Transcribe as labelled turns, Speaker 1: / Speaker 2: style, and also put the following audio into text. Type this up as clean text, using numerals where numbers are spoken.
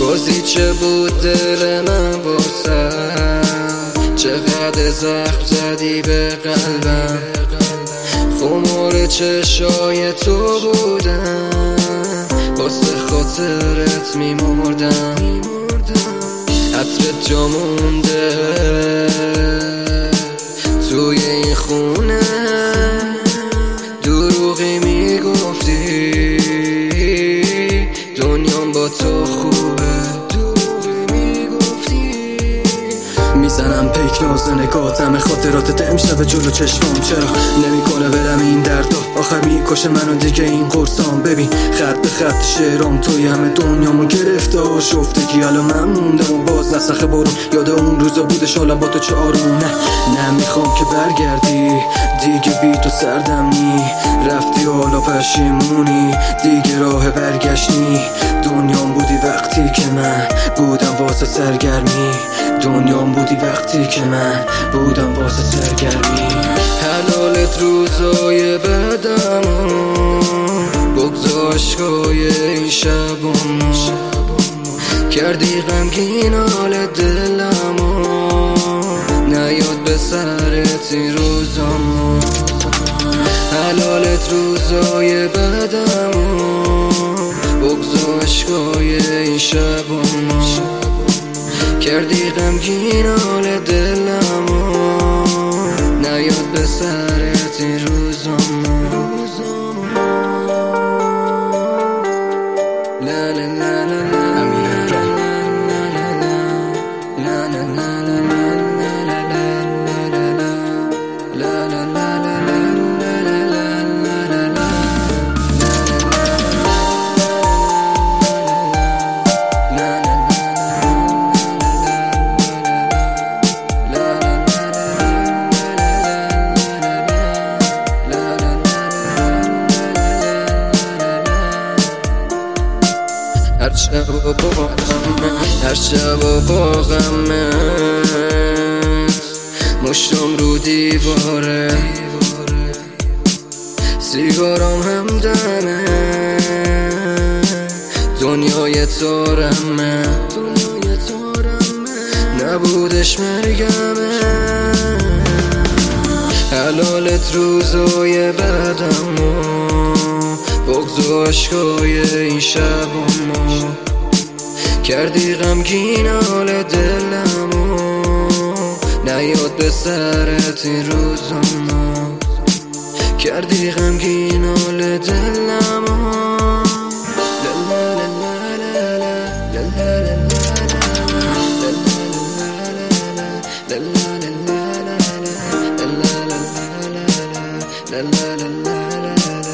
Speaker 1: بازی چه بود دل من واسه، چقدر زخم زدی به قلبم، خمار چشای تو بودم، واسه خاطرت میمردم، عطرت جا مونده توی این خونه، دروغی میگفتی دنیام با تو خوبه،
Speaker 2: میزنم پیک ناز نگاتم خاطراتت امشب جلو چشمام، چرا نمیکنه برم این دردا، آخر میکشه منو دیگه این قرصام. ببین خط به خط شعرام توی همه دنیامو گرفته و شفتگی، الان من موندم و باز نسخه برون یاد اون روزا بودش، حالا با تو چه آروم. نه میخوام که برگردی دیگه، بی تو سردم نی، رفتی حالا پشیمونی دیگه راه برگشتنی، دنیام بودی وقتی که من بودم واسه سرگرمی، دنیام بودی وقتی که من بودم واسه سرگرمی.
Speaker 1: حلالت روزای بدمو بگذار عشقای این شبامو، کردی غمگین حال دلمو، نیاد به سرت این روزامو. حلالت روزای بدمو بگذار عشقای این شبامو، کردی غمگین حال دلمو، نیاد به سرت این روزامو. لا لا لا لا لا
Speaker 2: امیر
Speaker 1: هر شب و با غمت مشتم رو دیواره، سیگارم هم دمه، دنیای تارمه، نبودش مرگمه. حلالت روزای بدمو بگذار عشقای این شبامو، کردی غمگین حال دلمو، نیاد به سرت این روزامو، کردی غمگین حال دلمو. La la la la la